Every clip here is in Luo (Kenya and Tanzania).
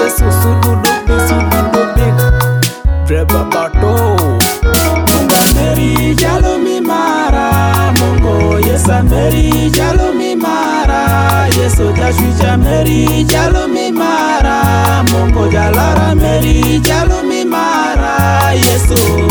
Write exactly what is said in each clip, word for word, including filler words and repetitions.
Yesu sudu bi sudu big Dreba bato Munga meri jalo mi mara Mungo yesa meri jalo mi mara Yesu jashuja meri jalo mi mara Mungo jalara meri jalo mi mara Yesu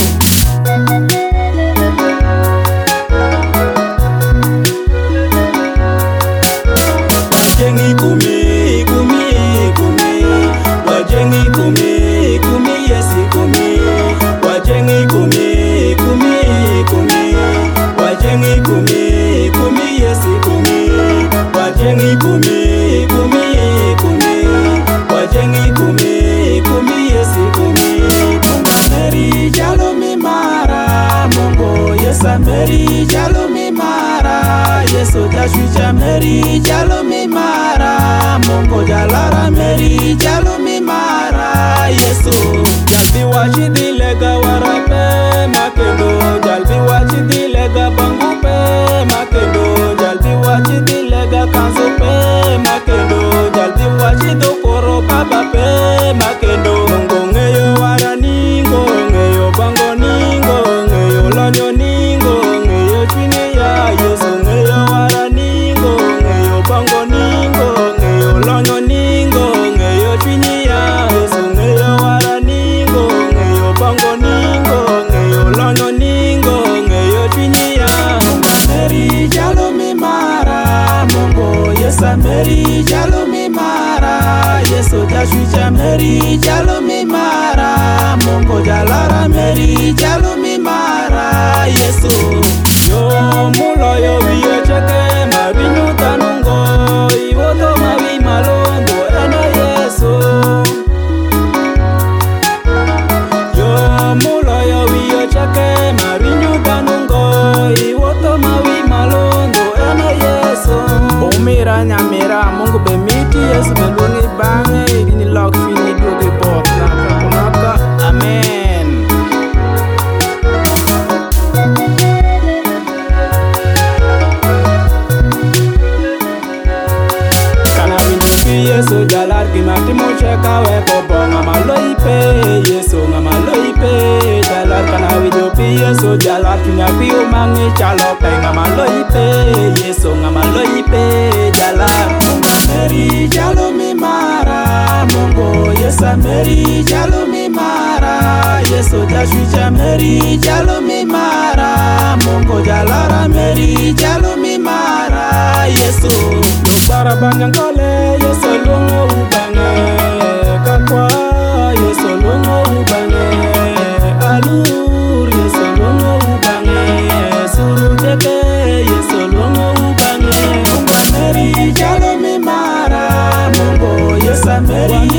Wajengi kumi, kumi, kumi Wajengi kumi, kumi, yesi kumi Wajengi kumi, kumi, kumi Wajengi kumi, kumi, yesi kumi Wajengi kumi, kumi, kumi Wajengi kumi, kumi, yesi kumi Munga meri jalo mi mara Mungo yesa meri jalo mi mara Yesu jashuja meri jalo mi mara Mungo jalara meri jalo mi mara Yesu Jalbi wachi dilega warape makendo Jalbi wachi dilega bangupe makendo Jalbi wachi dilega kansope makendo Jalbi wachi dokoro babape makendo Mungo ngeyo wara ningo ngeyo bango ningo ngeyo lonyo ningo ngeyo chwini ya Yesu ngeyo wara ningo ngeyo bango ningo ngeyo lonyo ningo ngeyo chwini ya Yesu ngeyo wara ningo ngeyo bango ningo ngeyo lonyo ningo ngeyo chwini ya Munga meri jalo mi mara Mungo yesa meri jalo mi mara Yesu jashuja meri jalo mi mara Mungo jalara meri jalo mi mara Yesu Yo mulo yo biye cheke marinyu tanungo Iwoto mawi malondo ene Yesu Yo mulo yo biye cheke marinyu tanungo Iwoto mawi malondo ene Yesu Umira nyamira Mungu be miti Yesu melungi bange Idini lok fini dugi bot Naka kunaka Amen Yesu jalar kimati mocheka weko bonga maloipe Yesu nga maloipe jalar kana widopi Yesu jalar kinyapi umangi chalope nga maloipe Yesu nga maloipe jalar Munga meri jalo mi mara Mungo yesa meri jalo mi mara Yesu jashuja meri jalo mi mara Mungo jalara meri jalo mi mara Yesu Dokbara banyang kole Yesu lungo ubange Kakwa Yesu lungo ubange Alur Yesu lungo ubange Suruteke Yesu lungo ubange Munga meri jalo mi mara Mungo yesa meri